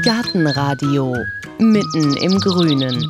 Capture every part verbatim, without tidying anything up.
Gartenradio mitten im Grünen.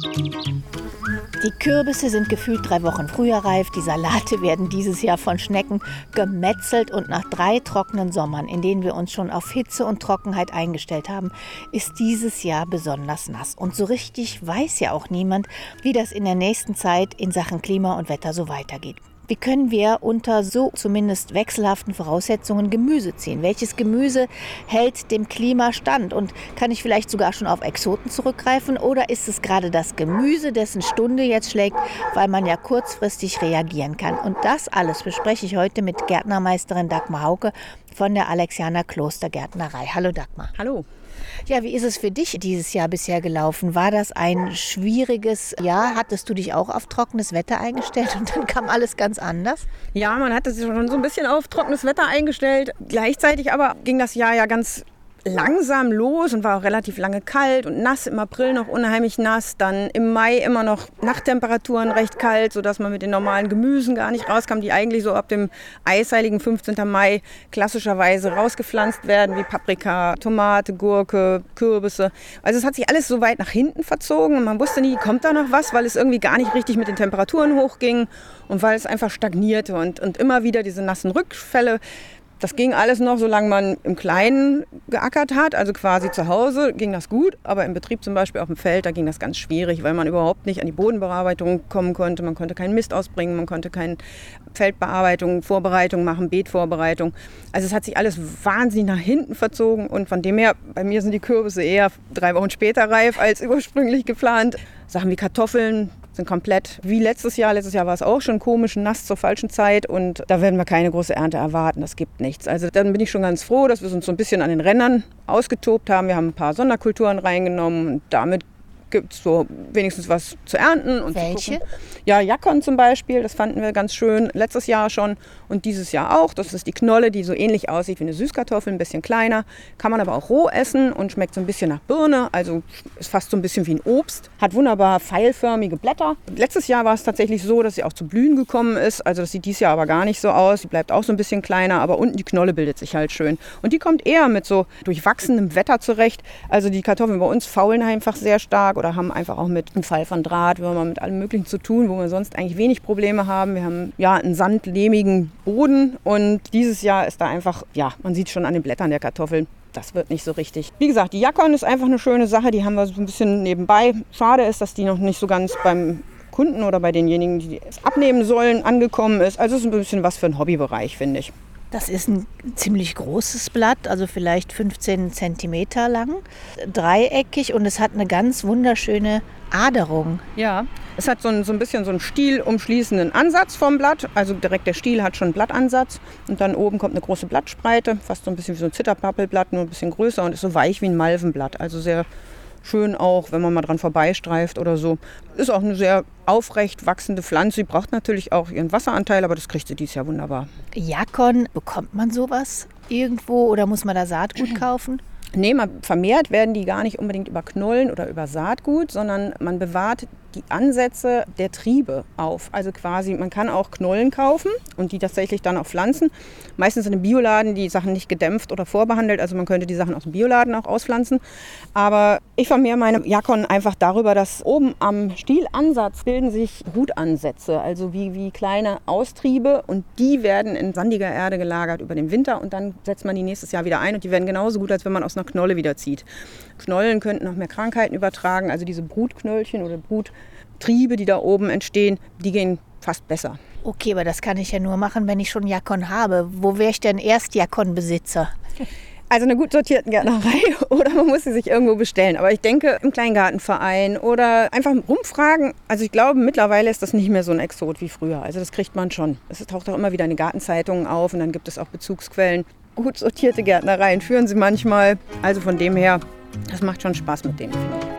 Die Kürbisse sind gefühlt drei Wochen früher reif, die Salate werden dieses Jahr von Schnecken gemetzelt und nach drei trockenen Sommern, in denen wir uns schon auf Hitze und Trockenheit eingestellt haben, ist dieses Jahr besonders nass. Und so richtig weiß ja auch niemand, wie das in der nächsten Zeit in Sachen Klima und Wetter so weitergeht. Wie können wir unter so zumindest wechselhaften Voraussetzungen Gemüse ziehen? Welches Gemüse hält dem Klima stand? Und kann ich vielleicht sogar schon auf Exoten zurückgreifen? Oder ist es gerade das Gemüse, dessen Stunde jetzt schlägt, weil man ja kurzfristig reagieren kann? Und das alles bespreche ich heute mit Gärtnermeisterin Dagmar Hauke von der Alexianer Klostergärtnerei. Hallo Dagmar. Hallo. Ja, wie ist es für dich dieses Jahr bisher gelaufen? War das ein schwieriges Jahr? Hattest du dich auch auf trockenes Wetter eingestellt und dann kam alles ganz anders? Ja, man hatte sich schon so ein bisschen auf trockenes Wetter eingestellt. Gleichzeitig aber ging das Jahr ja ganz langsam los und war auch relativ lange kalt und nass, im April noch unheimlich nass, dann im Mai immer noch Nachttemperaturen recht kalt, sodass man mit den normalen Gemüsen gar nicht rauskam, die eigentlich so ab dem eisheiligen fünfzehnten Mai klassischerweise rausgepflanzt werden, wie Paprika, Tomate, Gurke, Kürbisse. Also es hat sich alles so weit nach hinten verzogen und man wusste nie, kommt da noch was, weil es irgendwie gar nicht richtig mit den Temperaturen hochging und weil es einfach stagnierte und, und immer wieder diese nassen Rückfälle. Das ging alles noch, solange man im Kleinen geackert hat, also quasi zu Hause ging das gut, aber im Betrieb zum Beispiel auf dem Feld, da ging das ganz schwierig, weil man überhaupt nicht an die Bodenbearbeitung kommen konnte, man konnte keinen Mist ausbringen, man konnte keine Feldbearbeitung, Vorbereitung machen, Beetvorbereitung. Also es hat sich alles wahnsinnig nach hinten verzogen und von dem her, bei mir sind die Kürbisse eher drei Wochen später reif als ursprünglich geplant. Sachen wie Kartoffeln sind komplett wie letztes Jahr. Letztes Jahr war es auch schon komisch, nass zur falschen Zeit und da werden wir keine große Ernte erwarten. Das gibt nichts. Also dann bin ich schon ganz froh, dass wir uns so ein bisschen an den Rändern ausgetobt haben. Wir haben ein paar Sonderkulturen reingenommen und damit gibt es so wenigstens was zu ernten. Und Welche? Zu gucken. Ja, Jackon zum Beispiel, das fanden wir ganz schön. Letztes Jahr schon und dieses Jahr auch. Das ist die Knolle, die so ähnlich aussieht wie eine Süßkartoffel, ein bisschen kleiner. Kann man aber auch roh essen und schmeckt so ein bisschen nach Birne. Also ist fast so ein bisschen wie ein Obst. Hat wunderbar pfeilförmige Blätter. Letztes Jahr war es tatsächlich so, dass sie auch zu blühen gekommen ist. Also das sieht dieses Jahr aber gar nicht so aus. Sie bleibt auch so ein bisschen kleiner, aber unten die Knolle bildet sich halt schön. Und die kommt eher mit so durchwachsenem Wetter zurecht. Also die Kartoffeln bei uns faulen einfach sehr stark oder haben einfach auch mit dem Fall von Drahtwürmern, mit allem Möglichen zu tun, wo wir sonst eigentlich wenig Probleme haben. Wir haben ja einen sandlehmigen Boden und dieses Jahr ist da einfach, ja, man sieht schon an den Blättern der Kartoffeln, das wird nicht so richtig. Wie gesagt, die Jackon ist einfach eine schöne Sache, die haben wir so ein bisschen nebenbei. Schade ist, dass die noch nicht so ganz beim Kunden oder bei denjenigen, die es abnehmen sollen, angekommen ist. Also es ist ein bisschen was für einen Hobbybereich, finde ich. Das ist ein ziemlich großes Blatt, also vielleicht fünfzehn Zentimeter lang, dreieckig und es hat eine ganz wunderschöne Aderung. Ja, es hat so ein, so ein bisschen so einen stielumschließenden Ansatz vom Blatt. Also direkt der Stiel hat schon einen Blattansatz und dann oben kommt eine große Blattspreite, fast so ein bisschen wie so ein Zitterpappelblatt, nur ein bisschen größer und ist so weich wie ein Malvenblatt. Also sehr schön auch, wenn man mal dran vorbeistreift oder so. Ist auch eine sehr aufrecht wachsende Pflanze. Sie braucht natürlich auch ihren Wasseranteil, aber das kriegt sie dieses Jahr wunderbar. Jackon, bekommt man sowas irgendwo oder muss man da Saatgut kaufen? Nee, man, vermehrt werden die gar nicht unbedingt über Knollen oder über Saatgut, sondern man bewahrt die Ansätze der Triebe auf. Also quasi, man kann auch Knollen kaufen und die tatsächlich dann auch pflanzen. Meistens in den Bioladen die Sachen nicht gedämpft oder vorbehandelt, also man könnte die Sachen aus dem Bioladen auch auspflanzen. Aber ich vermehre meine Jackon einfach darüber, dass oben am Stielansatz bilden sich Rutansätze, also wie, wie kleine Austriebe und die werden in sandiger Erde gelagert über den Winter und dann setzt man die nächstes Jahr wieder ein und die werden genauso gut, als wenn man aus einer Knolle wieder zieht. Knollen könnten noch mehr Krankheiten übertragen, also diese Brutknöllchen oder Bruttriebe, die da oben entstehen, die gehen fast besser. Okay, aber das kann ich ja nur machen, wenn ich schon Jackon habe. Wo wäre ich denn erst Jackon-Besitzer? Also eine gut sortierten Gärtnerei oder man muss sie sich irgendwo bestellen. Aber ich denke im Kleingartenverein oder einfach rumfragen. Also ich glaube, mittlerweile ist das nicht mehr so ein Exot wie früher. Also das kriegt man schon. Es taucht auch immer wieder in den Gartenzeitungen auf und dann gibt es auch Bezugsquellen. Gut sortierte Gärtnereien führen sie manchmal. Also von dem her, das macht schon Spaß mit denen, finde ich.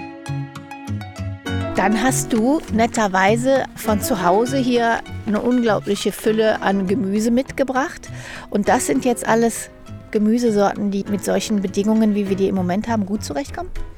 Dann hast du netterweise von zu Hause hier eine unglaubliche Fülle an Gemüse mitgebracht. Und das sind jetzt alles Gemüsesorten, die mit solchen Bedingungen, wie wir die im Moment haben, gut zurechtkommen?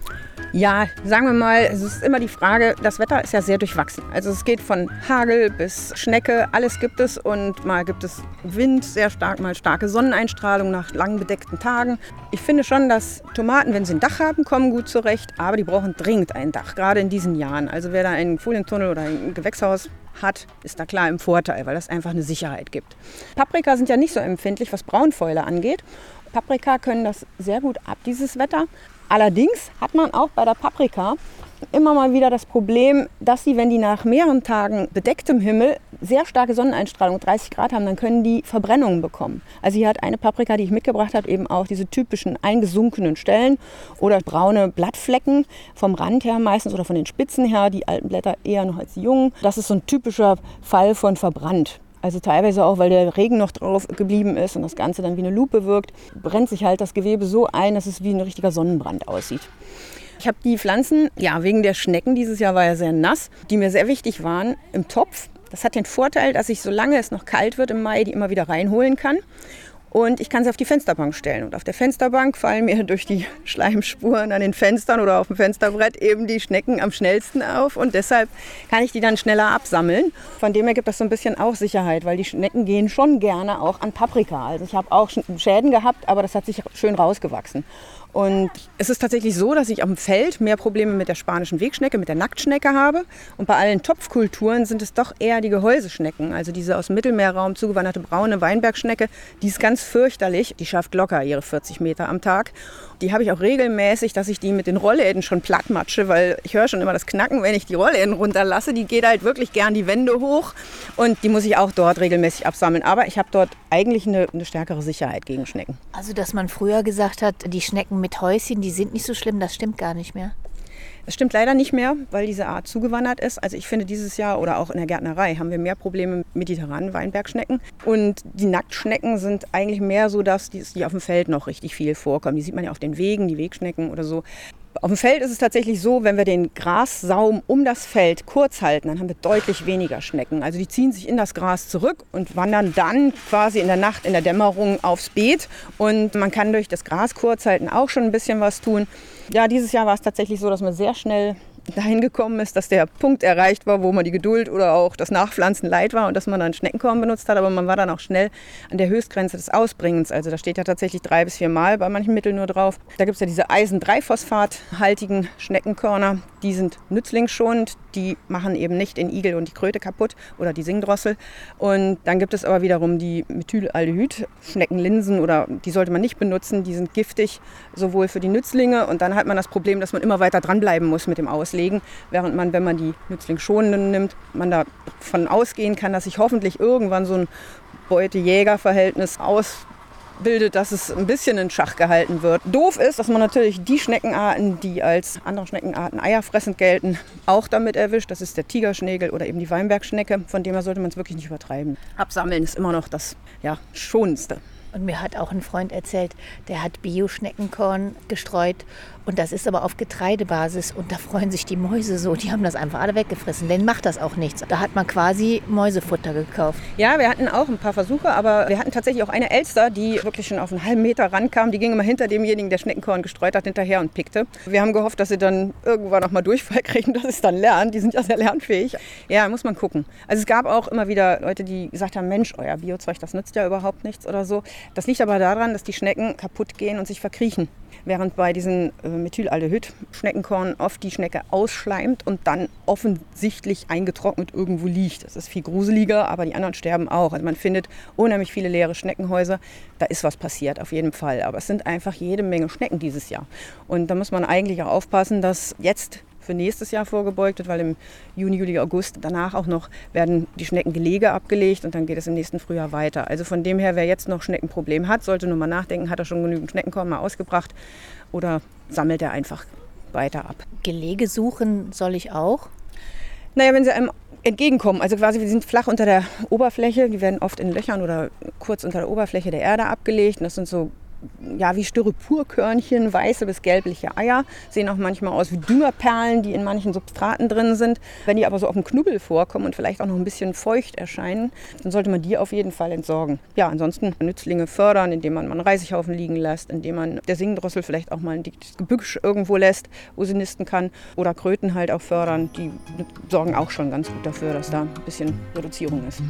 Ja, sagen wir mal, es ist immer die Frage, das Wetter ist ja sehr durchwachsen. Also es geht von Hagel bis Schnecke, alles gibt es und mal gibt es Wind, sehr stark, mal starke Sonneneinstrahlung nach lang bedeckten Tagen. Ich finde schon, dass Tomaten, wenn sie ein Dach haben, kommen gut zurecht, aber die brauchen dringend ein Dach, gerade in diesen Jahren. Also wer da einen Folientunnel oder ein Gewächshaus hat, ist da klar im Vorteil, weil das einfach eine Sicherheit gibt. Paprika sind ja nicht so empfindlich, was Braunfäule angeht. Paprika können das sehr gut ab, dieses Wetter. Allerdings hat man auch bei der Paprika immer mal wieder das Problem, dass sie, wenn die nach mehreren Tagen bedecktem Himmel sehr starke Sonneneinstrahlung, dreißig Grad haben, dann können die Verbrennungen bekommen. Also hier hat eine Paprika, die ich mitgebracht habe, eben auch diese typischen eingesunkenen Stellen oder braune Blattflecken vom Rand her meistens oder von den Spitzen her, die alten Blätter eher noch als die jungen. Das ist so ein typischer Fall von verbrannt. Also teilweise auch, weil der Regen noch drauf geblieben ist und das Ganze dann wie eine Lupe wirkt, brennt sich halt das Gewebe so ein, dass es wie ein richtiger Sonnenbrand aussieht. Ich habe die Pflanzen, ja, wegen der Schnecken, dieses Jahr war ja sehr nass, die mir sehr wichtig waren, im Topf. Das hat den Vorteil, dass ich, solange es noch kalt wird im Mai, die immer wieder reinholen kann. Und ich kann sie auf die Fensterbank stellen. Und auf der Fensterbank fallen mir durch die Schleimspuren an den Fenstern oder auf dem Fensterbrett eben die Schnecken am schnellsten auf. Und deshalb kann ich die dann schneller absammeln. Von dem her gibt das so ein bisschen auch Sicherheit, weil die Schnecken gehen schon gerne auch an Paprika. Also ich habe auch Schäden gehabt, aber das hat sich schön rausgewachsen. Und es ist tatsächlich so, dass ich auf dem Feld mehr Probleme mit der spanischen Wegschnecke, mit der Nacktschnecke habe. Und bei allen Topfkulturen sind es doch eher die Gehäuseschnecken, also diese aus dem Mittelmeerraum zugewanderte braune Weinbergschnecke. Die ist ganz fürchterlich. Die schafft locker ihre vierzig Meter am Tag. Die habe ich auch regelmäßig, dass ich die mit den Rollläden schon plattmatsche, weil ich höre schon immer das Knacken, wenn ich die Rollläden runterlasse. Die geht halt wirklich gern die Wände hoch und die muss ich auch dort regelmäßig absammeln. Aber ich habe dort eigentlich eine, eine stärkere Sicherheit gegen Schnecken. Also, dass man früher gesagt hat, die Schnecken mit Häuschen, die sind nicht so schlimm, das stimmt gar nicht mehr. Das stimmt leider nicht mehr, weil diese Art zugewandert ist. Also ich finde, dieses Jahr oder auch in der Gärtnerei haben wir mehr Probleme mit mediterranen Weinbergschnecken. Und die Nacktschnecken sind eigentlich mehr so, dass die, die auf dem Feld noch richtig viel vorkommen. Die sieht man ja auf den Wegen, die Wegschnecken oder so. Auf dem Feld ist es tatsächlich so, wenn wir den Grassaum um das Feld kurz halten, dann haben wir deutlich weniger Schnecken. Also die ziehen sich in das Gras zurück und wandern dann quasi in der Nacht, in der Dämmerung aufs Beet. Und man kann durch das Gras kurz halten auch schon ein bisschen was tun. Ja, dieses Jahr war es tatsächlich so, dass man sehr schnell dahin gekommen ist, dass der Punkt erreicht war, wo man die Geduld oder auch das Nachpflanzen leid war und dass man dann Schneckenkorn benutzt hat. Aber man war dann auch schnell an der Höchstgrenze des Ausbringens. Also da steht ja tatsächlich drei bis vier Mal bei manchen Mitteln nur drauf. Da gibt es ja diese Eisen drei Phosphat-haltigen Schneckenkörner. Die sind nützlingsschonend. Die machen eben nicht den Igel und die Kröte kaputt oder die Singdrossel. Und dann gibt es aber wiederum die Methylaldehyd-Schneckenlinsen oder die sollte man nicht benutzen. Die sind giftig, sowohl für die Nützlinge und dann hat man das Problem, dass man immer weiter dranbleiben muss mit dem Auslegen. Während man, wenn man die nützlingsschonenden nimmt, man davon ausgehen kann, dass sich hoffentlich irgendwann so ein Beute-Jäger-Verhältnis ausbildet, dass es ein bisschen in Schach gehalten wird. Doof ist, dass man natürlich die Schneckenarten, die als andere Schneckenarten eierfressend gelten, auch damit erwischt. Das ist der Tigerschnägel oder eben die Weinbergschnecke. Von dem her sollte man es wirklich nicht übertreiben. Absammeln ist immer noch das ja, Schonendste. Und mir hat auch ein Freund erzählt, der hat Bio-Schneckenkorn gestreut. Und das ist aber auf Getreidebasis. Und da freuen sich die Mäuse so. Die haben das einfach alle weggefressen. Denen macht das auch nichts. Da hat man quasi Mäusefutter gekauft. Ja, wir hatten auch ein paar Versuche. Aber wir hatten tatsächlich auch eine Elster, die wirklich schon auf einen halben Meter rankam. Die ging immer hinter demjenigen, der Schneckenkorn gestreut hat, hinterher und pickte. Wir haben gehofft, dass sie dann irgendwann noch mal Durchfall kriegen, dass sie es dann lernen. Die sind ja sehr lernfähig. Ja, muss man gucken. Also es gab auch immer wieder Leute, die gesagt haben, Mensch, euer Biozeug, das nützt ja überhaupt nichts oder so. Das liegt aber daran, dass die Schnecken kaputt gehen und sich verkriechen. Während bei diesen äh, Methylaldehyd-Schneckenkorn oft die Schnecke ausschleimt und dann offensichtlich eingetrocknet irgendwo liegt. Das ist viel gruseliger, aber die anderen sterben auch. Also man findet unheimlich viele leere Schneckenhäuser. Da ist was passiert, auf jeden Fall. Aber es sind einfach jede Menge Schnecken dieses Jahr. Und da muss man eigentlich auch aufpassen, dass jetzt für nächstes Jahr vorgebeugt wird, weil im Juni, Juli, August danach auch noch werden die Schneckengelege abgelegt und dann geht es im nächsten Frühjahr weiter. Also von dem her, wer jetzt noch Schneckenproblem hat, sollte nur mal nachdenken, hat er schon genügend Schneckenkorn mal ausgebracht oder sammelt er einfach weiter ab. Gelege suchen soll ich auch? Naja, wenn sie einem entgegenkommen, also quasi wir sind flach unter der Oberfläche, die werden oft in Löchern oder kurz unter der Oberfläche der Erde abgelegt und das sind so ja, wie Styroporkörnchen, weiße bis gelbliche Eier. Sehen auch manchmal aus wie Düngerperlen, die in manchen Substraten drin sind. Wenn die aber so auf dem Knubbel vorkommen und vielleicht auch noch ein bisschen feucht erscheinen, dann sollte man die auf jeden Fall entsorgen. Ja, ansonsten Nützlinge fördern, indem man mal einen Reisighaufen liegen lässt, indem man der Singdrossel vielleicht auch mal ein dickes Gebüsch irgendwo lässt, wo sie nisten kann. Oder Kröten halt auch fördern. Die sorgen auch schon ganz gut dafür, dass da ein bisschen Reduzierung ist.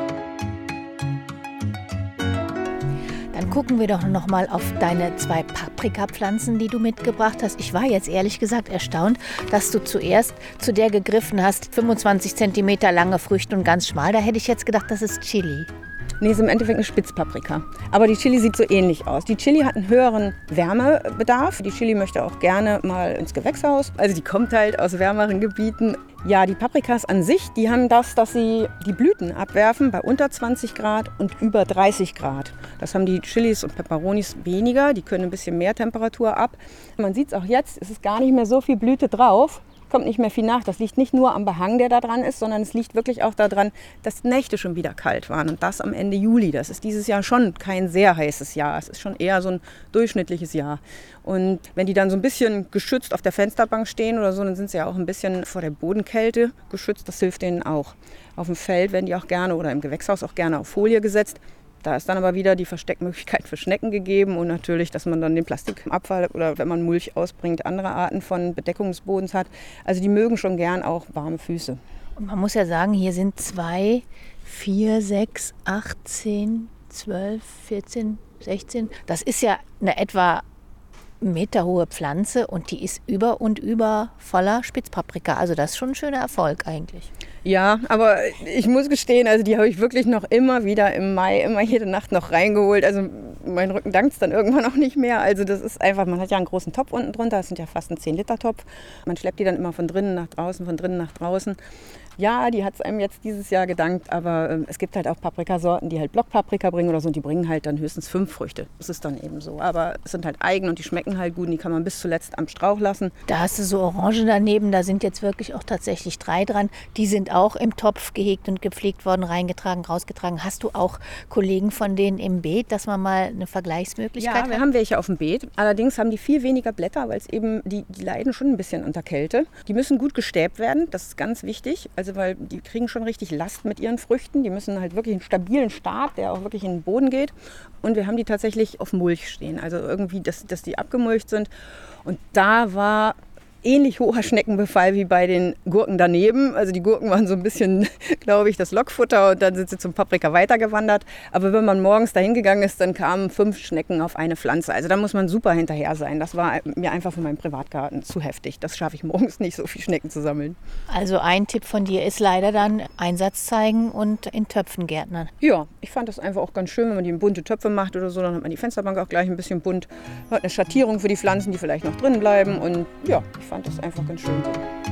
Dann gucken wir doch noch mal auf deine zwei Paprikapflanzen, die du mitgebracht hast. Ich war jetzt ehrlich gesagt erstaunt, dass du zuerst zu der gegriffen hast, fünfundzwanzig Zentimeter lange Früchte und ganz schmal. Da hätte ich jetzt gedacht, das ist Chili. Nee, ist im Endeffekt eine Spitzpaprika. Aber die Chili sieht so ähnlich aus. Die Chili hat einen höheren Wärmebedarf. Die Chili möchte auch gerne mal ins Gewächshaus. Also die kommt halt aus wärmeren Gebieten. Ja, die Paprikas an sich, die haben das, dass sie die Blüten abwerfen bei unter zwanzig Grad und über dreißig Grad. Das haben die Chilis und Peperonis weniger. Die können ein bisschen mehr Temperatur ab. Man sieht es auch jetzt, es ist gar nicht mehr so viel Blüte drauf. Kommt nicht mehr viel nach. Das liegt nicht nur am Behang, der da dran ist, sondern es liegt wirklich auch daran, dass die Nächte schon wieder kalt waren. Und das am Ende Juli. Das ist dieses Jahr schon kein sehr heißes Jahr. Es ist schon eher so ein durchschnittliches Jahr. Und wenn die dann so ein bisschen geschützt auf der Fensterbank stehen oder so, dann sind sie ja auch ein bisschen vor der Bodenkälte geschützt. Das hilft denen auch. Auf dem Feld werden die auch gerne oder im Gewächshaus auch gerne auf Folie gesetzt. Da ist dann aber wieder die Versteckmöglichkeit für Schnecken gegeben und natürlich, dass man dann den Plastikabfall oder wenn man Mulch ausbringt, andere Arten von Bedeckung des Bodens hat. Also die mögen schon gern auch warme Füße. Und man muss ja sagen, hier sind zwei, vier, sechs, acht, zehn, zwölf, vierzehn, sechzehn. Das ist ja eine etwa meterhohe Pflanze und die ist über und über voller Spitzpaprika. Also das ist schon ein schöner Erfolg eigentlich. Ja, aber ich muss gestehen, also die habe ich wirklich noch immer wieder im Mai, immer jede Nacht noch reingeholt. Also mein Rücken dankt es dann irgendwann auch nicht mehr. Also das ist einfach, man hat ja einen großen Topf unten drunter, das sind ja fast ein zehn Liter Topf. Man schleppt die dann immer von drinnen nach draußen, von drinnen nach draußen. Ja, die hat es einem jetzt dieses Jahr gedankt, aber äh, es gibt halt auch Paprikasorten, die halt Blockpaprika bringen oder so und die bringen halt dann höchstens fünf Früchte. Das ist dann eben so. Aber es sind halt eigen und die schmecken halt gut und die kann man bis zuletzt am Strauch lassen. Da hast du so Orangen daneben, da sind jetzt wirklich auch tatsächlich drei dran. Die sind auch im Topf gehegt und gepflegt worden, reingetragen, rausgetragen. Hast du auch Kollegen von denen im Beet, dass man mal eine Vergleichsmöglichkeit hat? Ja, wir haben welche auf dem Beet. Allerdings haben die viel weniger Blätter, weil es eben, die, die leiden schon ein bisschen unter Kälte. Die müssen gut gestäbt werden, das ist ganz wichtig. Also weil die kriegen schon richtig Last mit ihren Früchten. Die müssen halt wirklich einen stabilen Stab, der auch wirklich in den Boden geht. Und wir haben die tatsächlich auf Mulch stehen. Also irgendwie, dass, dass die abgemulcht sind. Und da war ähnlich hoher Schneckenbefall wie bei den Gurken daneben. Also die Gurken waren so ein bisschen, glaube ich, das Lockfutter und dann sind sie zum Paprika weitergewandert. Aber wenn man morgens dahin gegangen ist, dann kamen fünf Schnecken auf eine Pflanze. Also da muss man super hinterher sein. Das war mir einfach für meinen Privatgarten zu heftig. Das schaffe ich morgens nicht, so viel Schnecken zu sammeln. Also ein Tipp von dir ist leider dann Einsatz zeigen und in Töpfen gärtnern. Ja, ich fand das einfach auch ganz schön, wenn man die in bunte Töpfe macht oder so. Dann hat man die Fensterbank auch gleich ein bisschen bunt. Hat eine Schattierung für die Pflanzen, die vielleicht noch drin bleiben. Und ja, ich fand das einfach ganz schön so.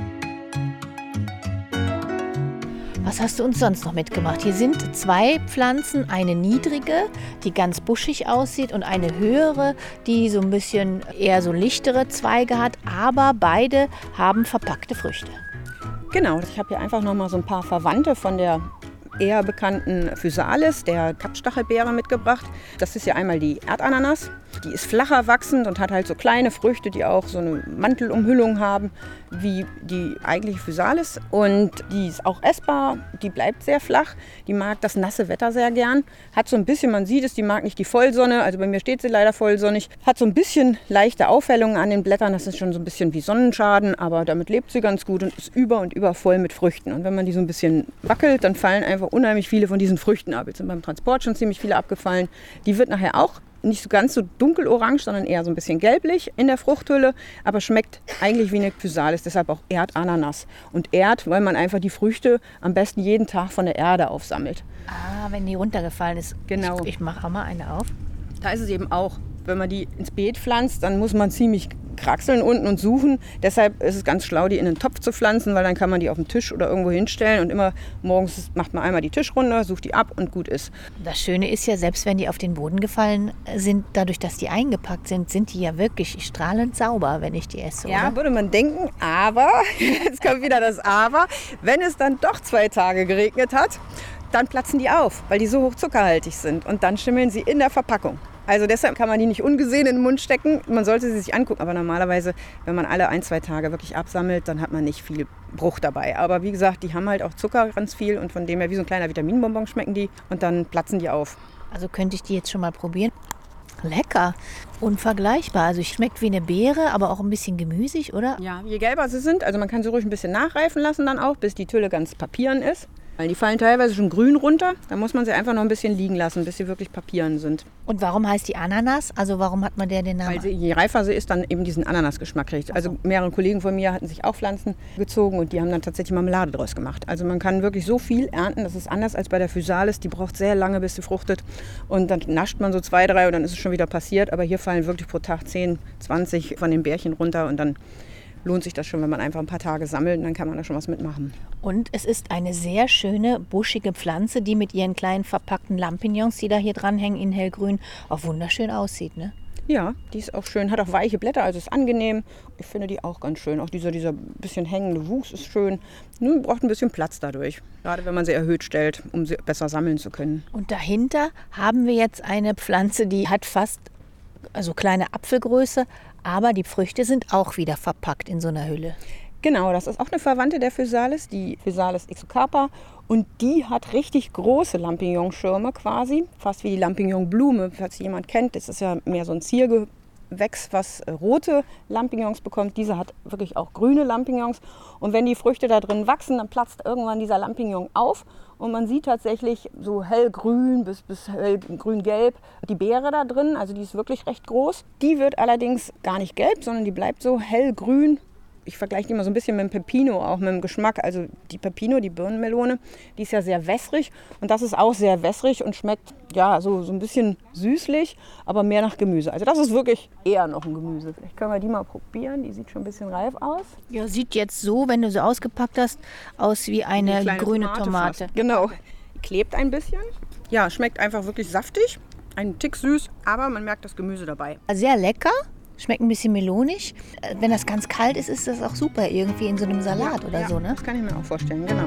Was hast du uns sonst noch mitgemacht? Hier sind zwei Pflanzen, eine niedrige, die ganz buschig aussieht und eine höhere, die so ein bisschen eher so lichtere Zweige hat, aber beide haben verpackte Früchte. Genau, ich habe hier einfach noch mal so ein paar Verwandte von der eher bekannten Physalis, der Kappstachelbeere, mitgebracht. Das ist ja einmal die Erdananas. Die ist flacher wachsend und hat halt so kleine Früchte, die auch so eine Mantelumhüllung haben, wie die eigentliche Physalis. Und die ist auch essbar, die bleibt sehr flach. Die mag das nasse Wetter sehr gern. Hat so ein bisschen, man sieht es, die mag nicht die Vollsonne. Also bei mir steht sie leider vollsonnig. Hat so ein bisschen leichte Aufhellungen an den Blättern. Das ist schon so ein bisschen wie Sonnenschaden, aber damit lebt sie ganz gut und ist über und über voll mit Früchten. Und wenn man die so ein bisschen wackelt, dann fallen einfach unheimlich viele von diesen Früchten ab. Jetzt sind beim Transport schon ziemlich viele abgefallen. Die wird nachher auch nicht so ganz so dunkelorange, sondern eher so ein bisschen gelblich in der Fruchthülle, aber schmeckt eigentlich wie eine Physalis, deshalb auch Erdananas. Und Erd, weil man einfach die Früchte am besten jeden Tag von der Erde aufsammelt. Ah, wenn die runtergefallen ist. Genau. Ich, ich mache auch mal eine auf. Da ist es eben auch, wenn man die ins Beet pflanzt, dann muss man ziemlich kraxeln unten und suchen. Deshalb ist es ganz schlau, die in einen Topf zu pflanzen, weil dann kann man die auf den Tisch oder irgendwo hinstellen und immer morgens macht man einmal die Tischrunde, sucht die ab und gut ist. Das Schöne ist ja, selbst wenn die auf den Boden gefallen sind, dadurch, dass die eingepackt sind, sind die ja wirklich strahlend sauber, wenn ich die esse, Ja, oder? würde man denken, aber, jetzt kommt wieder das Aber, wenn es dann doch zwei Tage geregnet hat, dann platzen die auf, weil die so hoch zuckerhaltig sind und dann schimmeln sie in der Verpackung. Also deshalb kann man die nicht ungesehen in den Mund stecken. Man sollte sie sich angucken. Aber normalerweise, wenn man alle ein, zwei Tage wirklich absammelt, dann hat man nicht viel Bruch dabei. Aber wie gesagt, die haben halt auch Zucker ganz viel und von dem her wie so ein kleiner Vitaminbonbon schmecken die und dann platzen die auf. Also könnte ich die jetzt schon mal probieren. Lecker, unvergleichbar. Also es schmeckt wie eine Beere, aber auch ein bisschen gemüsig, oder? Ja, je gelber sie sind, also man kann sie ruhig ein bisschen nachreifen lassen dann auch, bis die Tülle ganz papieren ist. Weil die fallen teilweise schon grün runter, da muss man sie einfach noch ein bisschen liegen lassen, bis sie wirklich papieren sind. Und warum heißt die Ananas? Also warum hat man der den Namen? Weil sie, je reifer sie ist, dann eben diesen Ananasgeschmack kriegt. Also mehrere Kollegen von mir hatten sich auch Pflanzen gezogen und die haben dann tatsächlich Marmelade draus gemacht. Also man kann wirklich so viel ernten, das ist anders als bei der Physalis, die braucht sehr lange, bis sie fruchtet. Und dann nascht man so zwei, drei und dann ist es schon wieder passiert. Aber hier fallen wirklich pro Tag zehn, zwanzig von den Bärchen runter und dann lohnt sich das schon, wenn man einfach ein paar Tage sammelt und dann kann man da schon was mitmachen. Und es ist eine sehr schöne, buschige Pflanze, die mit ihren kleinen verpackten Lampignons, die da hier dranhängen in hellgrün, auch wunderschön aussieht, ne? Ja, die ist auch schön, hat auch weiche Blätter, also ist angenehm. Ich finde die auch ganz schön. Auch dieser, dieser bisschen hängende Wuchs ist schön. Nur braucht ein bisschen Platz dadurch, gerade wenn man sie erhöht stellt, um sie besser sammeln zu können. Und dahinter haben wir jetzt eine Pflanze, die hat fast also kleine Apfelgröße, aber die Früchte sind auch wieder verpackt in so einer Hülle. Genau, das ist auch eine Verwandte der Physalis, die Physalis exocarpa. Und die hat richtig große Lampignonschirme quasi, fast wie die Lampignonblume, falls jemand kennt. Das ist ja mehr so ein Ziergewächs, was rote Lampignons bekommt. Diese hat wirklich auch grüne Lampignons. Und wenn die Früchte da drin wachsen, dann platzt irgendwann dieser Lampignon auf. Und man sieht tatsächlich so hellgrün bis, bis hellgrün-gelb die Beere da drin. Also die ist wirklich recht groß. Die wird allerdings gar nicht gelb, sondern die bleibt so hellgrün. Ich vergleiche die immer so ein bisschen mit dem Pepino, auch mit dem Geschmack. Also die Pepino, die Birnenmelone, die ist ja sehr wässrig. Und das ist auch sehr wässrig und schmeckt ja so, so ein bisschen süßlich, aber mehr nach Gemüse. Also das ist wirklich eher noch ein Gemüse. Vielleicht können wir die mal probieren. Die sieht schon ein bisschen reif aus. Ja, sieht jetzt so, wenn du sie ausgepackt hast, aus wie eine, eine grüne Tomate. Tomate. Genau. Die klebt ein bisschen. Ja, schmeckt einfach wirklich saftig. Ein Tick süß, aber man merkt das Gemüse dabei. Sehr lecker. Schmeckt ein bisschen melonig. Wenn das ganz kalt ist, ist das auch super irgendwie in so einem Salat ja, oder ja, so, ne? Das kann ich mir auch vorstellen, genau.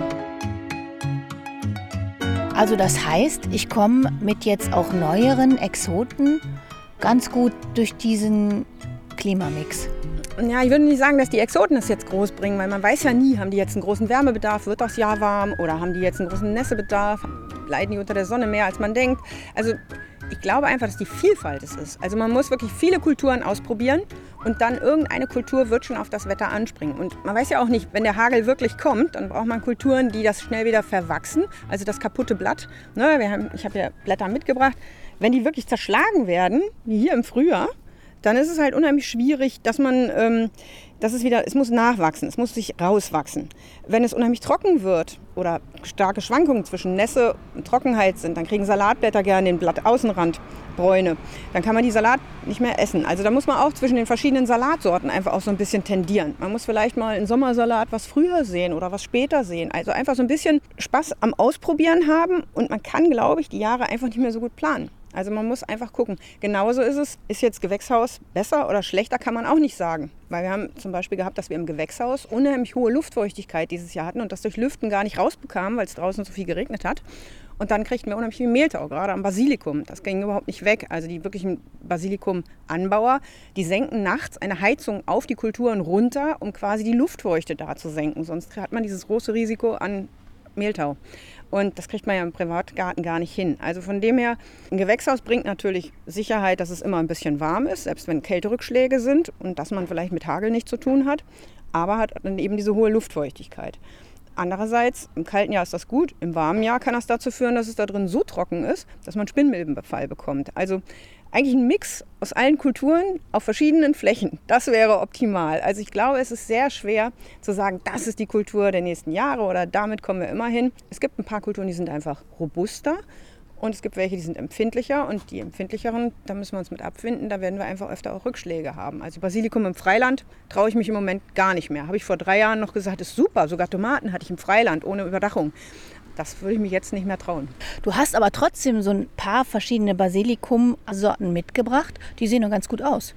Also das heißt, ich komme mit jetzt auch neueren Exoten ganz gut durch diesen Klimamix. Ja, ich würde nicht sagen, dass die Exoten das jetzt groß bringen, weil man weiß ja nie, haben die jetzt einen großen Wärmebedarf, wird das Jahr warm oder haben die jetzt einen großen Nässebedarf, leiden die unter der Sonne mehr, als man denkt. Also ich glaube einfach, dass die Vielfalt es ist. Also man muss wirklich viele Kulturen ausprobieren und dann irgendeine Kultur wird schon auf das Wetter anspringen. Und man weiß ja auch nicht, wenn der Hagel wirklich kommt, dann braucht man Kulturen, die das schnell wieder verwachsen. Also das kaputte Blatt. Ne, wir haben, ich habe ja Blätter mitgebracht. Wenn die wirklich zerschlagen werden, wie hier im Frühjahr, dann ist es halt unheimlich schwierig, dass man, ähm, dass es wieder, es muss nachwachsen, es muss sich rauswachsen. Wenn es unheimlich trocken wird oder starke Schwankungen zwischen Nässe und Trockenheit sind, dann kriegen Salatblätter gerne den Blattaußenrand Bräune. Dann kann man die Salat nicht mehr essen. Also da muss man auch zwischen den verschiedenen Salatsorten einfach auch so ein bisschen tendieren. Man muss vielleicht mal einen Sommersalat was früher sehen oder was später sehen. Also einfach so ein bisschen Spaß am Ausprobieren haben und man kann, glaube ich, die Jahre einfach nicht mehr so gut planen. Also man muss einfach gucken. Genauso ist es, ist jetzt Gewächshaus besser oder schlechter, kann man auch nicht sagen. Weil wir haben zum Beispiel gehabt, dass wir im Gewächshaus unheimlich hohe Luftfeuchtigkeit dieses Jahr hatten und das durch Lüften gar nicht rausbekamen, weil es draußen so viel geregnet hat. Und dann kriegten wir unheimlich viel Mehltau, gerade am Basilikum. Das ging überhaupt nicht weg. Also die wirklichen Basilikum-Anbauer, die senken nachts eine Heizung auf die Kulturen runter, um quasi die Luftfeuchte da zu senken. Sonst hat man dieses große Risiko an Mehltau. Und das kriegt man ja im Privatgarten gar nicht hin. Also von dem her, ein Gewächshaus bringt natürlich Sicherheit, dass es immer ein bisschen warm ist, selbst wenn Kälterückschläge sind und dass man vielleicht mit Hagel nichts zu tun hat, aber hat dann eben diese hohe Luftfeuchtigkeit. Andererseits, im kalten Jahr ist das gut, im warmen Jahr kann das dazu führen, dass es da drin so trocken ist, dass man Spinnmilbenbefall bekommt. Also eigentlich ein Mix aus allen Kulturen auf verschiedenen Flächen. Das wäre optimal. Also ich glaube, es ist sehr schwer zu sagen, das ist die Kultur der nächsten Jahre oder damit kommen wir immer hin. Es gibt ein paar Kulturen, die sind einfach robuster und es gibt welche, die sind empfindlicher und die empfindlicheren, da müssen wir uns mit abfinden, da werden wir einfach öfter auch Rückschläge haben. Also Basilikum im Freiland traue ich mich im Moment gar nicht mehr. Habe ich vor drei Jahren noch gesagt, ist super, sogar Tomaten hatte ich im Freiland ohne Überdachung. Das würde ich mich jetzt nicht mehr trauen. Du hast aber trotzdem so ein paar verschiedene Basilikum-Sorten mitgebracht. Die sehen doch ganz gut aus.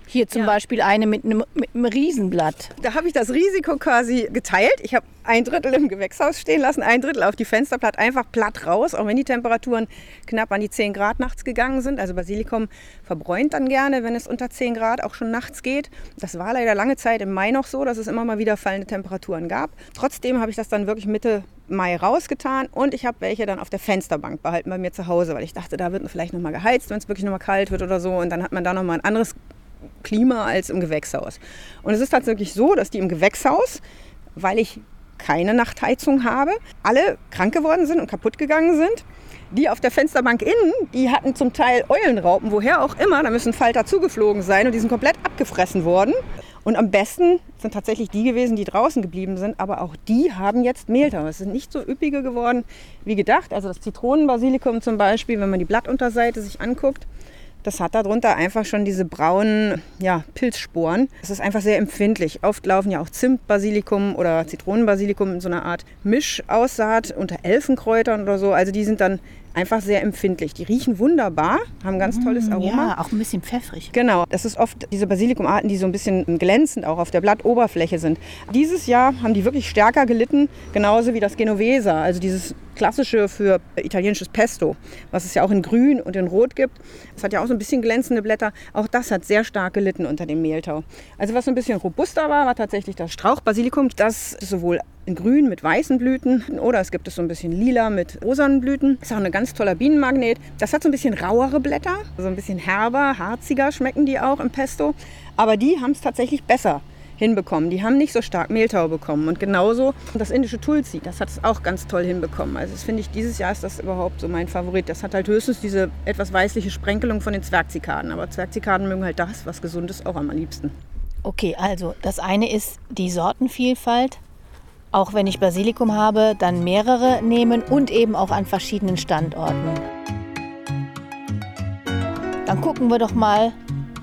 Hier zum Ja. Beispiel eine mit einem, mit einem Riesenblatt. Da habe ich das Risiko quasi geteilt. Ich habe ein Drittel im Gewächshaus stehen lassen, ein Drittel auf die Fensterplatte, einfach platt raus, auch wenn die Temperaturen knapp an die zehn Grad nachts gegangen sind. Also Basilikum verbräunt dann gerne, wenn es unter zehn Grad auch schon nachts geht. Das war leider lange Zeit im Mai noch so, dass es immer mal wieder fallende Temperaturen gab. Trotzdem habe ich das dann wirklich Mitte Mai rausgetan und ich habe welche dann auf der Fensterbank behalten bei mir zu Hause, weil ich dachte, da wird vielleicht noch mal geheizt, wenn es wirklich noch mal kalt wird oder so, und dann hat man da noch mal ein anderes Klima als im Gewächshaus. Und es ist tatsächlich so, dass die im Gewächshaus, weil ich keine Nachtheizung habe, alle krank geworden sind und kaputt gegangen sind. Die auf der Fensterbank innen, die hatten zum Teil Eulenraupen, woher auch immer, da müssen Falter zugeflogen sein und die sind komplett abgefressen worden. Und am besten sind tatsächlich die gewesen, die draußen geblieben sind, aber auch die haben jetzt Mehltau. Es sind nicht so üppige geworden wie gedacht. Also das Zitronenbasilikum zum Beispiel, wenn man die Blattunterseite sich anguckt, das hat darunter einfach schon diese braunen, ja, Pilzsporen. Es ist einfach sehr empfindlich. Oft laufen ja auch Zimtbasilikum oder Zitronenbasilikum in so einer Art Mischaussaat unter Elfenkräutern oder so. Also die sind dann einfach sehr empfindlich. Die riechen wunderbar, haben ganz tolles Aroma. Ja, auch ein bisschen pfeffrig. Genau, das ist oft diese Basilikumarten, die so ein bisschen glänzend auch auf der Blattoberfläche sind. Dieses Jahr haben die wirklich stärker gelitten, genauso wie das Genovese, also dieses klassische für italienisches Pesto, was es ja auch in Grün und in Rot gibt. Es hat ja auch so ein bisschen glänzende Blätter. Auch das hat sehr stark gelitten unter dem Mehltau. Also was so ein bisschen robuster war, war tatsächlich das Strauchbasilikum. Das ist sowohl in Grün mit weißen Blüten oder es gibt es so ein bisschen lila mit rosanen Blüten. Das ist auch ein ganz toller Bienenmagnet. Das hat so ein bisschen rauere Blätter, so ein bisschen herber, harziger schmecken die auch im Pesto. Aber die haben es tatsächlich besser hinbekommen. Die haben nicht so stark Mehltau bekommen. Und genauso das indische Tulsi, das hat es auch ganz toll hinbekommen. Also das finde ich, dieses Jahr ist das überhaupt so mein Favorit. Das hat halt höchstens diese etwas weißliche Sprenkelung von den Zwergzikaden. Aber Zwergzikaden mögen halt das, was gesund ist, auch am liebsten. Okay, also das eine ist die Sortenvielfalt. Auch wenn ich Basilikum habe, dann mehrere nehmen und eben auch an verschiedenen Standorten. Dann gucken wir doch mal.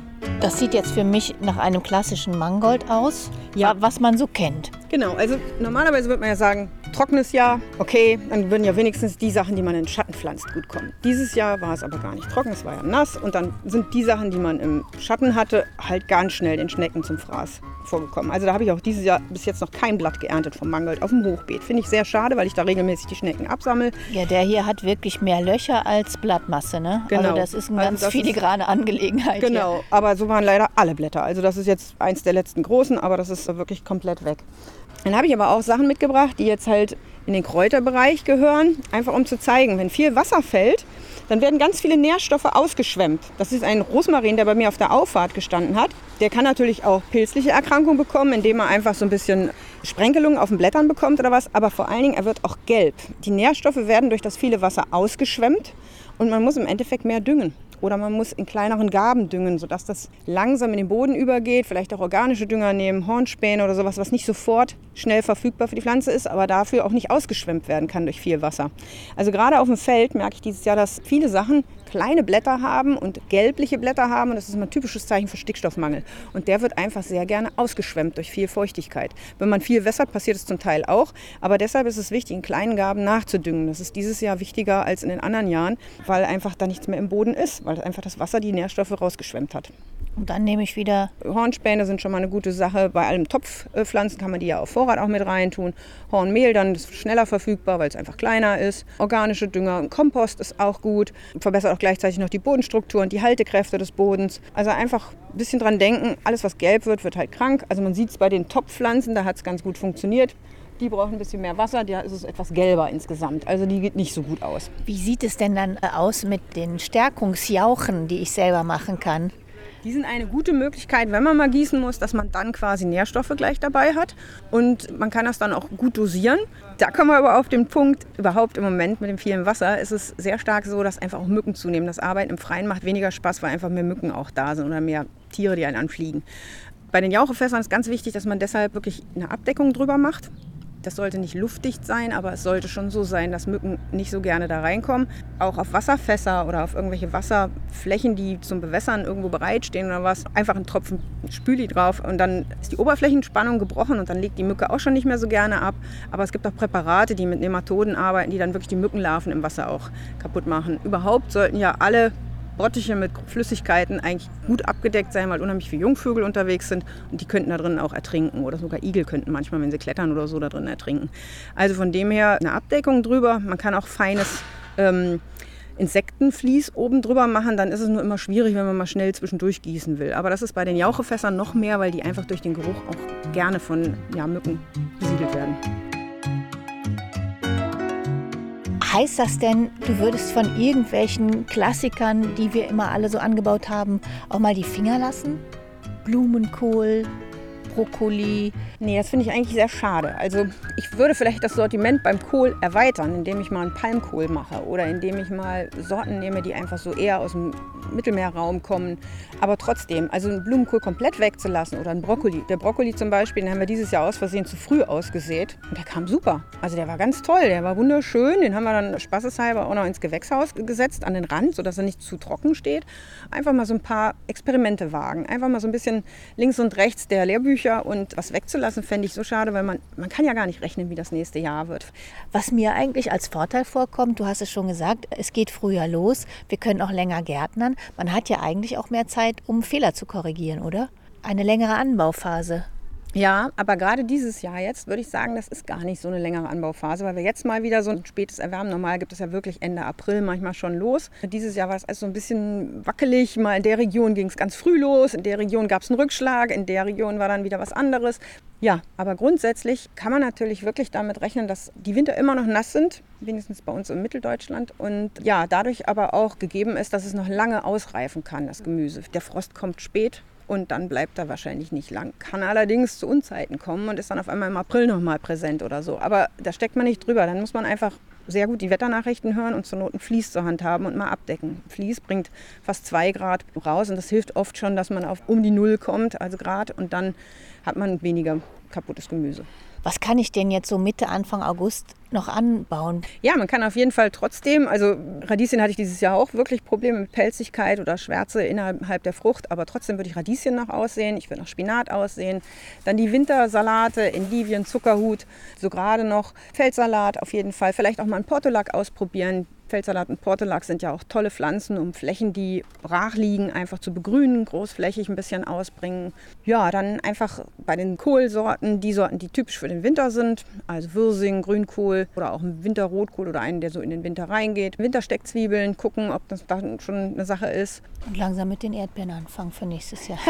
Das sieht jetzt für mich nach einem klassischen Mangold aus, Ja. was man so kennt. Genau, also normalerweise würde man ja sagen, trockenes Jahr, okay, dann würden ja wenigstens die Sachen, die man in Schatten pflanzt, gut kommen. Dieses Jahr war es aber gar nicht trocken, es war ja nass und dann sind die Sachen, die man im Schatten hatte, halt ganz schnell den Schnecken zum Fraß vorgekommen. Also da habe ich auch dieses Jahr bis jetzt noch kein Blatt geerntet vom Mangold auf dem Hochbeet. Finde ich sehr schade, weil ich da regelmäßig die Schnecken absammle. Ja, der hier hat wirklich mehr Löcher als Blattmasse, ne? Genau. Also das ist eine Also ganz das ist- filigrane Angelegenheit Genau, hier. aber so waren leider alle Blätter. Also das ist jetzt eins der letzten großen, aber das ist wirklich komplett weg. Dann habe ich aber auch Sachen mitgebracht, die jetzt halt in den Kräuterbereich gehören, einfach um zu zeigen, wenn viel Wasser fällt, dann werden ganz viele Nährstoffe ausgeschwemmt. Das ist ein Rosmarin, der bei mir auf der Auffahrt gestanden hat. Der kann natürlich auch pilzliche Erkrankungen bekommen, indem er einfach so ein bisschen Sprenkelungen auf den Blättern bekommt oder was. Aber vor allen Dingen, er wird auch gelb. Die Nährstoffe werden durch das viele Wasser ausgeschwemmt und man muss im Endeffekt mehr düngen. Oder man muss in kleineren Gaben düngen, sodass das langsam in den Boden übergeht. Vielleicht auch organische Dünger nehmen, Hornspäne oder sowas, was nicht sofort schnell verfügbar für die Pflanze ist, aber dafür auch nicht ausgeschwemmt werden kann durch viel Wasser. Also gerade auf dem Feld merke ich dieses Jahr, dass viele Sachen kleine Blätter haben und gelbliche Blätter haben. Und das ist immer ein typisches Zeichen für Stickstoffmangel. Und der wird einfach sehr gerne ausgeschwemmt durch viel Feuchtigkeit. Wenn man viel wässert, passiert es zum Teil auch. Aber deshalb ist es wichtig, in kleinen Gaben nachzudüngen. Das ist dieses Jahr wichtiger als in den anderen Jahren, weil einfach da nichts mehr im Boden ist, weil einfach das Wasser die Nährstoffe rausgeschwemmt hat. Und dann nehme ich wieder, Hornspäne sind schon mal eine gute Sache. Bei allem Topfpflanzen kann man die ja auf Vorrat auch mit reintun. Hornmehl dann ist schneller verfügbar, weil es einfach kleiner ist. Organische Dünger, Kompost ist auch gut. Verbessert auch gleichzeitig noch die Bodenstruktur und die Haltekräfte des Bodens. Also einfach ein bisschen dran denken, alles was gelb wird, wird halt krank. Also man sieht es bei den Topfpflanzen, da hat es ganz gut funktioniert. Die brauchen ein bisschen mehr Wasser, da ist es etwas gelber insgesamt. Also die geht nicht so gut aus. wie sieht es denn dann aus mit den Stärkungsjauchen, die ich selber machen kann? Die sind eine gute Möglichkeit, wenn man mal gießen muss, dass man dann quasi Nährstoffe gleich dabei hat. Und man kann das dann auch gut dosieren. Da kommen wir aber auf den Punkt, überhaupt im Moment mit dem vielen Wasser ist es sehr stark so, dass einfach auch Mücken zunehmen. Das Arbeiten im Freien macht weniger Spaß, weil einfach mehr Mücken auch da sind oder mehr Tiere, die einen anfliegen. Bei den Jauchefässern ist ganz wichtig, dass man deshalb wirklich eine Abdeckung drüber macht. Das sollte nicht luftdicht sein, aber es sollte schon so sein, dass Mücken nicht so gerne da reinkommen. Auch auf Wasserfässer oder auf irgendwelche Wasserflächen, die zum Bewässern irgendwo bereitstehen oder was, einfach einen Tropfen Spüli drauf und dann ist die Oberflächenspannung gebrochen und dann legt die Mücke auch schon nicht mehr so gerne ab. Aber es gibt auch Präparate, die mit Nematoden arbeiten, die dann wirklich die Mückenlarven im Wasser auch kaputt machen. Überhaupt sollten ja alle Bottiche mit Flüssigkeiten eigentlich gut abgedeckt sein, weil unheimlich viele Jungvögel unterwegs sind und die könnten da drin auch ertrinken oder sogar Igel könnten manchmal, wenn sie klettern oder so, da drin ertrinken. Also von dem her eine Abdeckung drüber. Man kann auch feines ähm, Insektenvlies oben drüber machen, dann ist es nur immer schwierig, wenn man mal schnell zwischendurch gießen will. Aber das ist bei den Jauchefässern noch mehr, weil die einfach durch den Geruch auch gerne von ja, Mücken besiedelt werden. Heißt das denn, du würdest von irgendwelchen Klassikern, die wir immer alle so angebaut haben, auch mal die Finger lassen? Blumenkohl, Brokkoli. Nee, das finde ich eigentlich sehr schade. Also ich würde vielleicht das Sortiment beim Kohl erweitern, indem ich mal einen Palmkohl mache oder indem ich mal Sorten nehme, die einfach so eher aus dem Mittelmeerraum kommen. Aber trotzdem, also einen Blumenkohl komplett wegzulassen oder einen Brokkoli. Der Brokkoli zum Beispiel, den haben wir dieses Jahr aus Versehen zu früh ausgesät und der kam super. Also der war ganz toll, der war wunderschön. Den haben wir dann spaßeshalber auch noch ins Gewächshaus gesetzt, an den Rand, sodass er nicht zu trocken steht. Einfach mal so ein paar Experimente wagen. Einfach mal so ein bisschen links und rechts der Lehrbücher und was wegzulassen, fände ich so schade, weil man, man kann ja gar nicht rechnen, wie das nächste Jahr wird. Was mir eigentlich als Vorteil vorkommt, du hast es schon gesagt, es geht früher los, wir können auch länger gärtnern. Man hat ja eigentlich auch mehr Zeit, um Fehler zu korrigieren, oder? Eine längere Anbauphase. Ja, aber gerade dieses Jahr jetzt würde ich sagen, das ist gar nicht so eine längere Anbauphase, weil wir jetzt mal wieder so ein spätes Erwärmen, normal gibt es ja wirklich Ende April manchmal schon los. Dieses Jahr war es also so ein bisschen wackelig, mal in der Region ging es ganz früh los, in der Region gab es einen Rückschlag, in der Region war dann wieder was anderes. Ja, aber grundsätzlich kann man natürlich wirklich damit rechnen, dass die Winter immer noch nass sind, wenigstens bei uns in Mitteldeutschland. Und ja, dadurch aber auch gegeben ist, dass es noch lange ausreifen kann, das Gemüse. Der Frost kommt spät. Und dann bleibt er wahrscheinlich nicht lang. Kann allerdings zu Unzeiten kommen und ist dann auf einmal im April nochmal präsent oder so. Aber da steckt man nicht drüber. Dann muss man einfach sehr gut die Wetternachrichten hören und zur Not ein Vlies zur Hand haben und mal abdecken. Vlies bringt fast zwei Grad raus und das hilft oft schon, dass man auf um die Null kommt, also Grad. Und dann hat man weniger kaputtes Gemüse. Was kann ich denn jetzt so Mitte, Anfang August noch anbauen? Ja, man kann auf jeden Fall trotzdem, also Radieschen hatte ich dieses Jahr auch wirklich Probleme mit Pelzigkeit oder Schwärze innerhalb der Frucht, aber trotzdem würde ich Radieschen noch aussehen, ich würde noch Spinat aussehen. Dann die Wintersalate, Endivien, Zuckerhut, so gerade noch Feldsalat auf jeden Fall, vielleicht auch mal einen Portulak ausprobieren. Feldsalat und Portulak sind ja auch tolle Pflanzen, um Flächen, die brach liegen, einfach zu begrünen, großflächig ein bisschen ausbringen. Ja, dann einfach bei den Kohlsorten, die Sorten, die typisch für den Winter sind, also Wirsing, Grünkohl oder auch ein Winterrotkohl oder einen, der so in den Winter reingeht. Wintersteckzwiebeln, gucken, ob das da schon eine Sache ist. Und langsam mit den Erdbeeren anfangen für nächstes Jahr.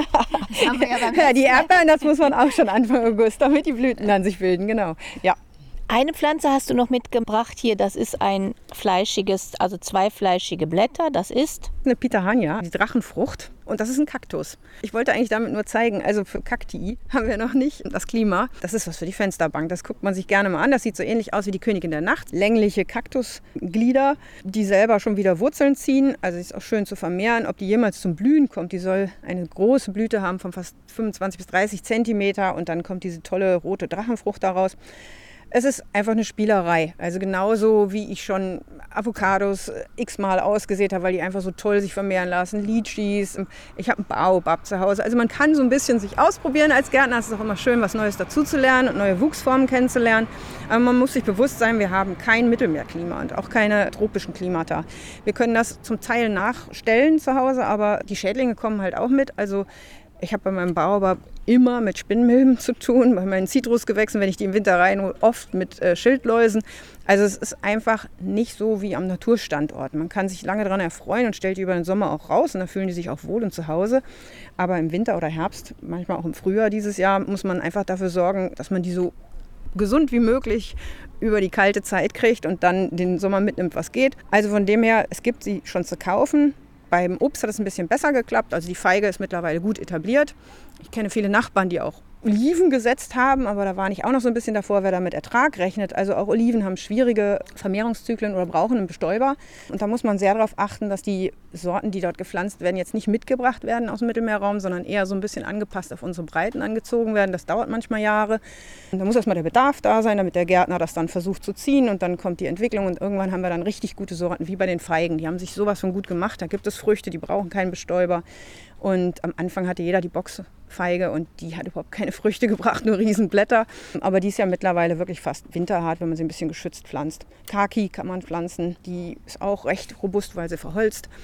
ja, ja, die Erdbeeren, das muss man auch schon Anfang August, damit die Blüten dann sich bilden, genau. Ja. Eine Pflanze hast du noch mitgebracht hier, das ist ein fleischiges, also zwei fleischige Blätter, das ist? Eine Pitahania, die Drachenfrucht, und das ist ein Kaktus. Ich wollte eigentlich damit nur zeigen, also für Kakti haben wir noch nicht das Klima. Das ist was für die Fensterbank, das guckt man sich gerne mal an. Das sieht so ähnlich aus wie die Königin der Nacht. Längliche Kaktusglieder, die selber schon wieder Wurzeln ziehen, also ist auch schön zu vermehren. Ob die jemals zum Blühen kommt, die soll eine große Blüte haben von fast fünfundzwanzig bis dreißig Zentimeter und dann kommt diese tolle rote Drachenfrucht daraus. Es ist einfach eine Spielerei. Also genauso wie ich schon Avocados x-mal ausgesät habe, weil die einfach so toll sich vermehren lassen. Litschis, ich habe einen Baobab zu Hause. Also man kann so ein bisschen sich ausprobieren als Gärtner. Es ist auch immer schön, was Neues dazuzulernen und neue Wuchsformen kennenzulernen. Aber man muss sich bewusst sein, wir haben kein Mittelmeerklima und auch keine tropischen Klimata. Wir können das zum Teil nachstellen zu Hause, aber die Schädlinge kommen halt auch mit. Also ich habe bei meinem Baobab immer mit Spinnmilben zu tun, bei meinen Zitrusgewächsen, wenn ich die im Winter reinhole, oft mit äh, Schildläusen. Also es ist einfach nicht so wie am Naturstandort. Man kann sich lange daran erfreuen und stellt die über den Sommer auch raus und da fühlen die sich auch wohl und zu Hause. Aber im Winter oder Herbst, manchmal auch im Frühjahr dieses Jahr, muss man einfach dafür sorgen, dass man die so gesund wie möglich über die kalte Zeit kriegt und dann den Sommer mitnimmt, was geht. Also von dem her, es gibt sie schon zu kaufen. Beim Obst hat es ein bisschen besser geklappt. Also die Feige ist mittlerweile gut etabliert. Ich kenne viele Nachbarn, die auch Oliven gesetzt haben, aber da war ich auch noch so ein bisschen davor, wer damit Ertrag rechnet. Also auch Oliven haben schwierige Vermehrungszyklen oder brauchen einen Bestäuber. Und da muss man sehr darauf achten, dass die Sorten, die dort gepflanzt werden, jetzt nicht mitgebracht werden aus dem Mittelmeerraum, sondern eher so ein bisschen angepasst auf unsere Breiten angezogen werden. Das dauert manchmal Jahre. Und da muss erstmal der Bedarf da sein, damit der Gärtner das dann versucht zu ziehen. Und dann kommt die Entwicklung und irgendwann haben wir dann richtig gute Sorten, wie bei den Feigen. Die haben sich sowas von gut gemacht. Da gibt es Früchte, die brauchen keinen Bestäuber. Und am Anfang hatte jeder die Boxfeige und die hat überhaupt keine Früchte gebracht, nur Riesenblätter. Aber die ist ja mittlerweile wirklich fast winterhart, wenn man sie ein bisschen geschützt pflanzt. Kaki kann man pflanzen, die ist auch recht robust, weil sie verholzt.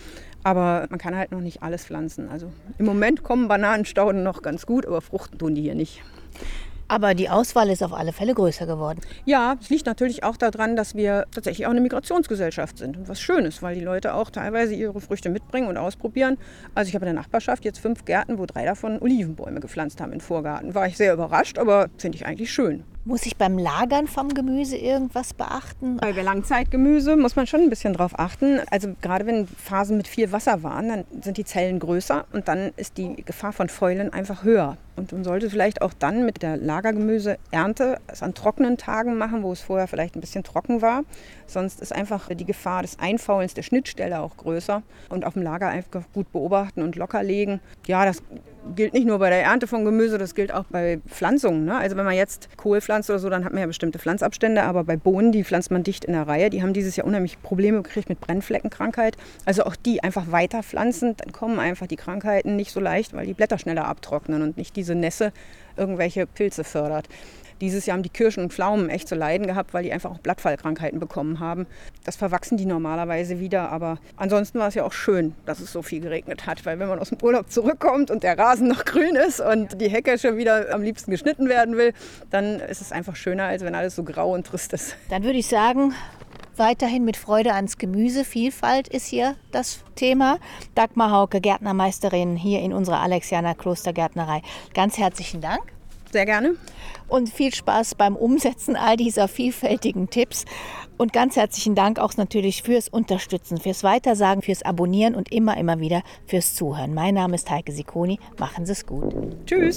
Aber man kann halt noch nicht alles pflanzen. Also im Moment kommen Bananenstauden noch ganz gut, aber fruchten tun die hier nicht. Aber die Auswahl ist auf alle Fälle größer geworden. Ja, es liegt natürlich auch daran, dass wir tatsächlich auch eine Migrationsgesellschaft sind. Und was Schönes, weil die Leute auch teilweise ihre Früchte mitbringen und ausprobieren. Also ich habe in der Nachbarschaft jetzt fünf Gärten, wo drei davon Olivenbäume gepflanzt haben im Vorgarten. War ich sehr überrascht, aber finde ich eigentlich schön. Muss ich beim Lagern vom Gemüse irgendwas beachten? Bei Langzeitgemüse muss man schon ein bisschen drauf achten. Also gerade wenn Phasen mit viel Wasser waren, dann sind die Zellen größer und dann ist die Gefahr von Fäulen einfach höher. Und man sollte vielleicht auch dann mit der Lagergemüseernte es an trockenen Tagen machen, wo es vorher vielleicht ein bisschen trocken war. Sonst ist einfach die Gefahr des Einfaulens der Schnittstelle auch größer. Und auf dem Lager einfach gut beobachten und locker legen. Ja, das gilt nicht nur bei der Ernte von Gemüse, das gilt auch bei Pflanzungen. Ne? Also wenn man jetzt Kohl pflanzt oder so, dann hat man ja bestimmte Pflanzabstände. Aber bei Bohnen, die pflanzt man dicht in der Reihe. Die haben dieses Jahr unheimlich Probleme gekriegt mit Brennfleckenkrankheit. Also auch die einfach weiter pflanzen, dann kommen einfach die Krankheiten nicht so leicht, weil die Blätter schneller abtrocknen und nicht diese Nässe irgendwelche Pilze fördert. Dieses Jahr haben die Kirschen und Pflaumen echt zu leiden gehabt, weil die einfach auch Blattfallkrankheiten bekommen haben. Das verwachsen die normalerweise wieder, aber ansonsten war es ja auch schön, dass es so viel geregnet hat, weil wenn man aus dem Urlaub zurückkommt und der Rasen noch grün ist und die Hecke schon wieder am liebsten geschnitten werden will, dann ist es einfach schöner, als wenn alles so grau und trist ist. Dann würde ich sagen, weiterhin mit Freude ans Gemüse. Vielfalt ist hier das Thema. Dagmar Hauke, Gärtnermeisterin hier in unserer Alexianer Klostergärtnerei. Ganz herzlichen Dank. Sehr gerne. Und viel Spaß beim Umsetzen all dieser vielfältigen Tipps. Und ganz herzlichen Dank auch natürlich fürs Unterstützen, fürs Weitersagen, fürs Abonnieren und immer, immer wieder fürs Zuhören. Mein Name ist Heike Sicconi. Machen Sie es gut. Tschüss.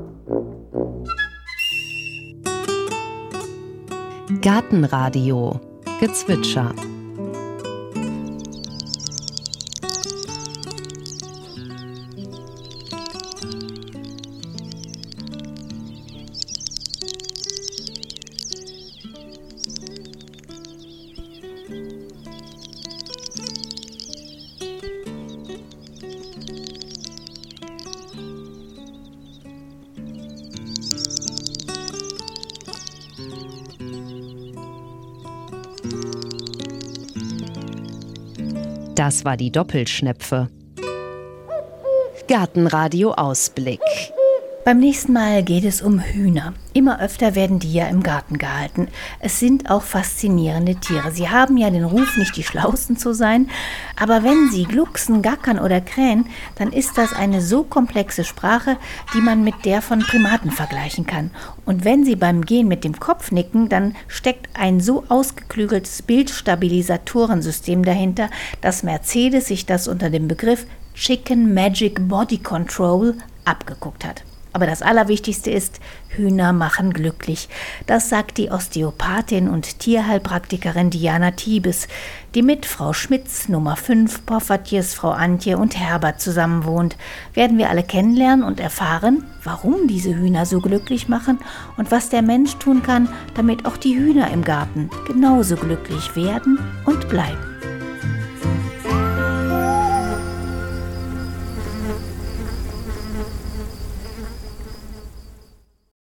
Gartenradio Gezwitscher. Das war die Doppelschnepfe. Gartenradio Ausblick. Beim nächsten Mal geht es um Hühner. Immer öfter werden die ja im Garten gehalten. Es sind auch faszinierende Tiere. Sie haben ja den Ruf, nicht die Schlausten zu sein. Aber wenn sie glucksen, gackern oder krähen, dann ist das eine so komplexe Sprache, die man mit der von Primaten vergleichen kann. Und wenn sie beim Gehen mit dem Kopf nicken, dann steckt ein so ausgeklügeltes Bildstabilisatorensystem dahinter, dass Mercedes sich das unter dem Begriff Chicken Magic Body Control abgeguckt hat. Aber das Allerwichtigste ist, Hühner machen glücklich. Das sagt die Osteopathin und Tierheilpraktikerin Diana Tiebes, die mit Frau Schmitz, Nummer fünf, Poffertjes, Frau Antje und Herbert zusammenwohnt. Werden wir alle kennenlernen und erfahren, warum diese Hühner so glücklich machen und was der Mensch tun kann, damit auch die Hühner im Garten genauso glücklich werden und bleiben.